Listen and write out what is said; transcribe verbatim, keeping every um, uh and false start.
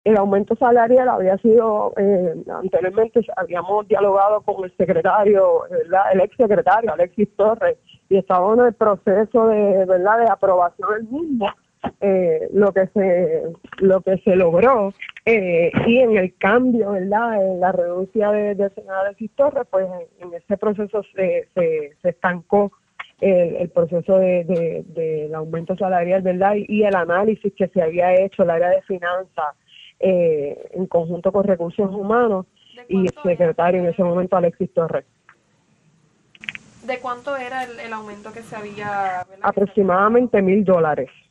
El aumento salarial había sido, eh, anteriormente habíamos dialogado con el secretario, ¿verdad? El ex secretario, Alexis Torres, y estábamos en el proceso de, ¿verdad?, de aprobación del mismo. Eh, lo que se lo que se logró eh, y en el cambio, ¿verdad?, en la renuncia de, de senador Alexis Torres, pues en, en ese proceso se, se, se estancó el, el proceso de, de, de el aumento salarial, ¿verdad?, y, y el análisis que se había hecho el área de finanzas eh, en conjunto con recursos humanos y el secretario en ese momento Alexis Torres. ¿De cuánto era el, el aumento que se había, ¿verdad?, Aproximadamente mil dólares.